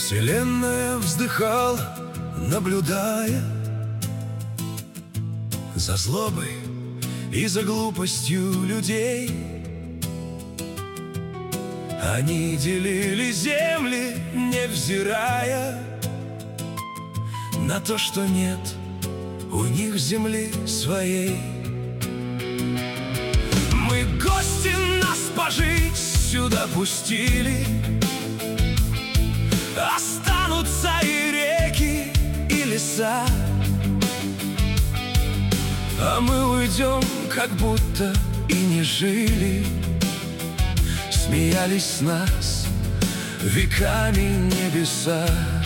Вселенная вздыхала, наблюдая за злобой и за глупостью людей. Они делили земли, невзирая на то, что нет у них земли своей. Мы гости, нас пожить сюда пустили. Останутся и реки, и леса, а мы уйдем, как будто и не жили. Смеялись с нас веками небеса.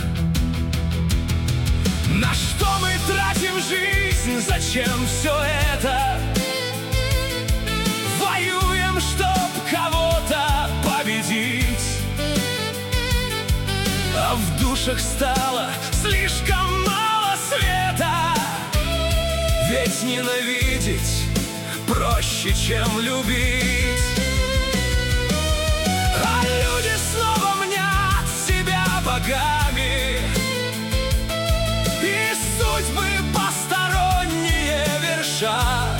На что мы тратим жизнь, зачем все это? Воюем, чтоб кого-то победить, а в душах стало слишком мало света. Ведь ненавидеть проще, чем любить. А люди снова мнят себя богами, и судьбы посторонние вершат,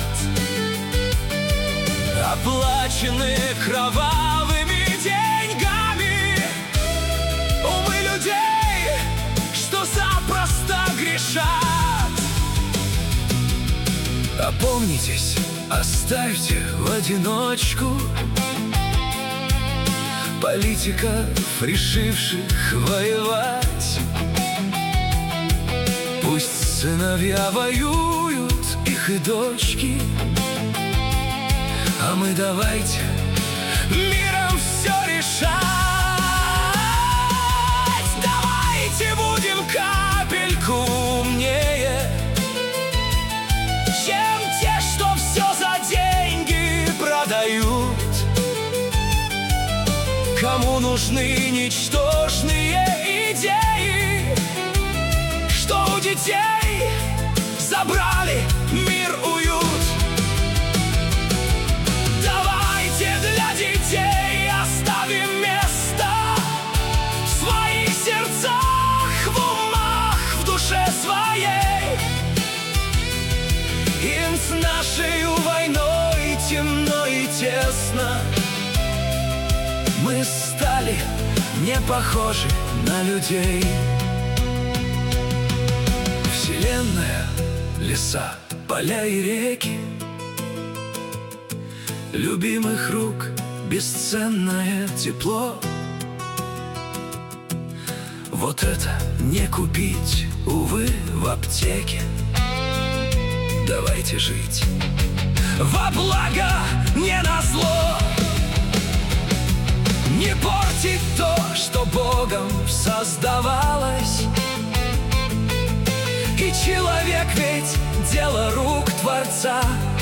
оплаченные кровавыми деньгами. Умы людей, что запросто грешат. Опомнитесь, оставьте в одиночку политиков, решивших воевать. Пусть сыновья воюют, их и дочки, а мы давайте миром все решать. Давайте будем капельку умнее, чем те, что все за деньги продают. Кому нужны ничтожные идеи, что у детей забрали мир, уют. Давайте для детей оставим место в своих сердцах, в умах, в душе своей. Им с нашей войной темно и тесно. Мы стали не похожи на людей. Вселенная, леса, поля и реки, любимых рук бесценное тепло. Вот это не купить, увы, в аптеке. Давайте жить во благо, не назло. Не портить то, что Богом создавалось. И человек ведь дело рук Творца.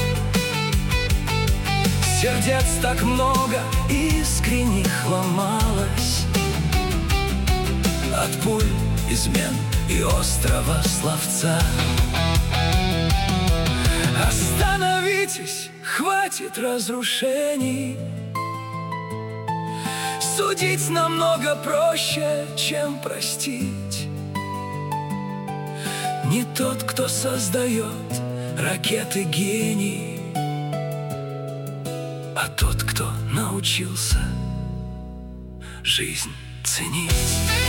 Сердец так много искренних ломалось от пуль, измен и острого словца. Остановитесь, хватит разрушений. Судить намного проще, чем простить. Не тот, кто создает ракеты, гений, а тот, кто научился жизнь ценить.